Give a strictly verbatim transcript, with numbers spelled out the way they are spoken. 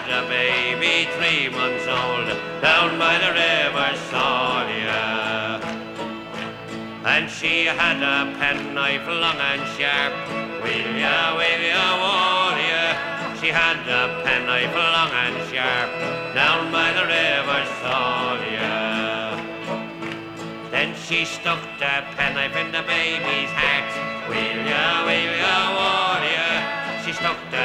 a baby three months old down by the river Salya. And she had a penknife long and sharp, will ya, will ya, will ya? She had a penknife long and sharp down by the river Salya. Then she stuck the penknife in the baby's heart, will ya, will ya, will ya? She stuck the